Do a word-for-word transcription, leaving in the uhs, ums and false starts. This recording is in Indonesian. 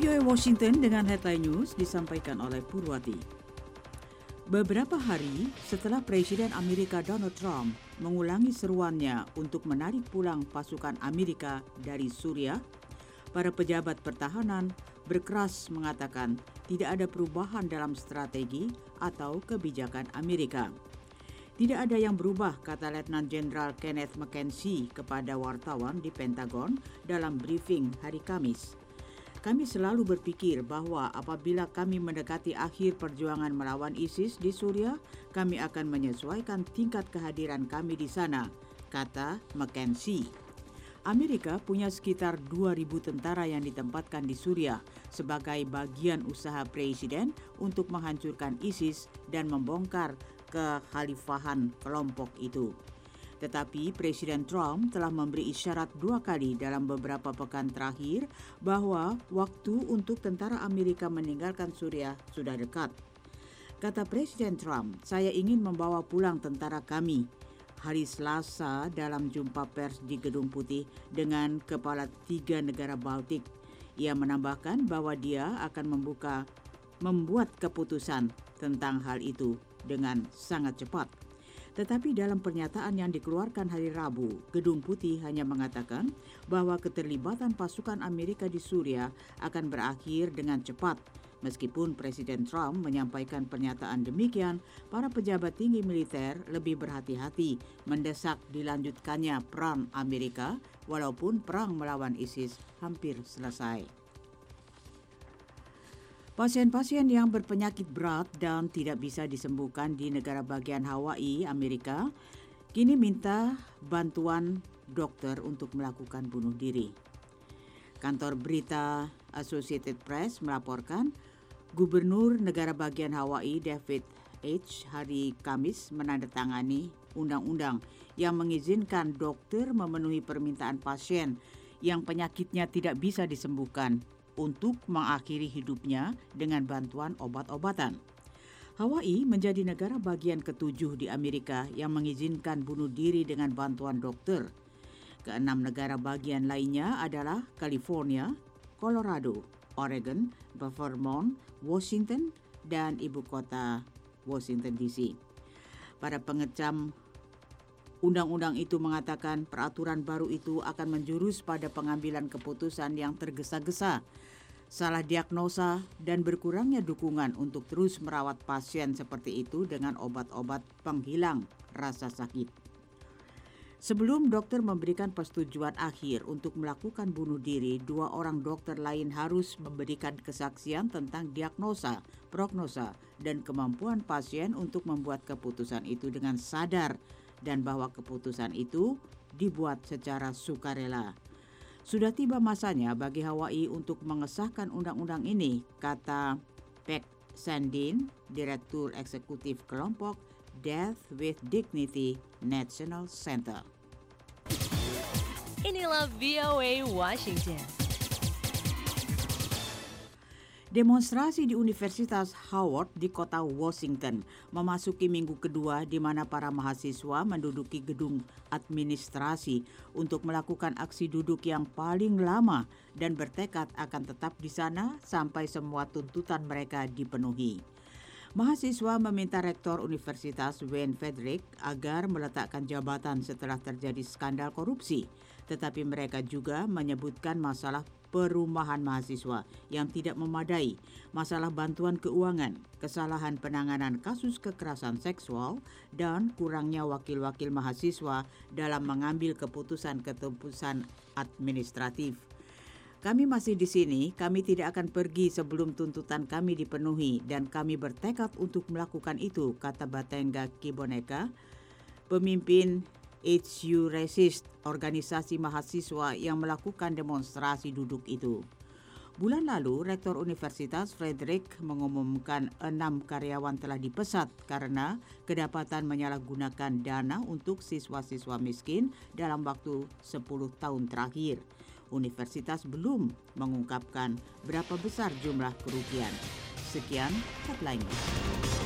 V O A Washington dengan headline news disampaikan oleh Purwati. Beberapa hari setelah Presiden Amerika Donald Trump mengulangi seruannya untuk menarik pulang pasukan Amerika dari Suriah, para pejabat pertahanan berkeras mengatakan tidak ada perubahan dalam strategi atau kebijakan Amerika. Tidak ada yang berubah, kata Letnan Jenderal Kenneth McKenzie kepada wartawan di Pentagon dalam briefing hari Kamis. Kami selalu berpikir bahwa apabila kami mendekati akhir perjuangan melawan ISIS di Suriah, kami akan menyesuaikan tingkat kehadiran kami di sana, kata McKenzie. Amerika punya sekitar dua ribu tentara yang ditempatkan di Suriah sebagai bagian usaha Presiden untuk menghancurkan ISIS dan membongkar kekhalifahan kelompok itu. Tetapi Presiden Trump telah memberi isyarat dua kali dalam beberapa pekan terakhir bahwa waktu untuk tentara Amerika meninggalkan Suriah sudah dekat. Kata Presiden Trump, saya ingin membawa pulang tentara kami. Hari Selasa dalam jumpa pers di Gedung Putih dengan kepala tiga negara Baltik, ia menambahkan bahwa dia akan membuka membuat keputusan tentang hal itu dengan sangat cepat. Tetapi dalam pernyataan yang dikeluarkan hari Rabu, Gedung Putih hanya mengatakan bahwa keterlibatan pasukan Amerika di Suriah akan berakhir dengan cepat. Meskipun Presiden Trump menyampaikan pernyataan demikian, para pejabat tinggi militer lebih berhati-hati mendesak dilanjutkannya perang Amerika walaupun perang melawan ISIS hampir selesai. Pasien-pasien yang berpenyakit berat dan tidak bisa disembuhkan di negara bagian Hawaii, Amerika, kini minta bantuan dokter untuk melakukan bunuh diri. Kantor berita Associated Press melaporkan Gubernur negara bagian Hawaii David H. hari Kamis menandatangani undang-undang yang mengizinkan dokter memenuhi permintaan pasien yang penyakitnya tidak bisa disembuhkan untuk mengakhiri hidupnya dengan bantuan obat-obatan. Hawaii menjadi negara bagian ketujuh di Amerika yang mengizinkan bunuh diri dengan bantuan dokter. Keenam negara bagian lainnya adalah California, Colorado, Oregon, Vermont, Washington, dan ibu kota Washington D C. Para pengecam undang-undang itu mengatakan peraturan baru itu akan menjurus pada pengambilan keputusan yang tergesa-gesa, salah diagnosa, dan berkurangnya dukungan untuk terus merawat pasien seperti itu dengan obat-obat penghilang rasa sakit. Sebelum dokter memberikan persetujuan akhir untuk melakukan bunuh diri, dua orang dokter lain harus memberikan kesaksian tentang diagnosa, prognosa, dan kemampuan pasien untuk membuat keputusan itu dengan sadar dan bahwa keputusan itu dibuat secara sukarela. Sudah tiba masanya bagi Hawaii untuk mengesahkan undang-undang ini, kata Peg Sandin, Direktur Eksekutif Kelompok Death with Dignity National Center. Inilah V O A Washington. Demonstrasi di Universitas Howard di kota Washington memasuki minggu kedua di mana para mahasiswa menduduki gedung administrasi untuk melakukan aksi duduk yang paling lama dan bertekad akan tetap di sana sampai semua tuntutan mereka dipenuhi. Mahasiswa meminta Rektor Universitas Wayne Frederick agar meletakkan jabatan setelah terjadi skandal korupsi, tetapi mereka juga menyebutkan masalah perumahan mahasiswa yang tidak memadai, masalah bantuan keuangan, kesalahan penanganan kasus kekerasan seksual, dan kurangnya wakil-wakil mahasiswa dalam mengambil keputusan-keputusan administratif. Kami masih di sini, kami tidak akan pergi sebelum tuntutan kami dipenuhi dan kami bertekad untuk melakukan itu, kata Batenga Kiboneka, pemimpin H U Resist, organisasi mahasiswa yang melakukan demonstrasi duduk itu. Bulan lalu, Rektor Universitas Frederick mengumumkan enam karyawan telah dipesat karena kedapatan menyalahgunakan dana untuk siswa-siswa miskin dalam waktu sepuluh tahun terakhir. Universitas belum mengungkapkan berapa besar jumlah kerugian. Sekian headline-nya.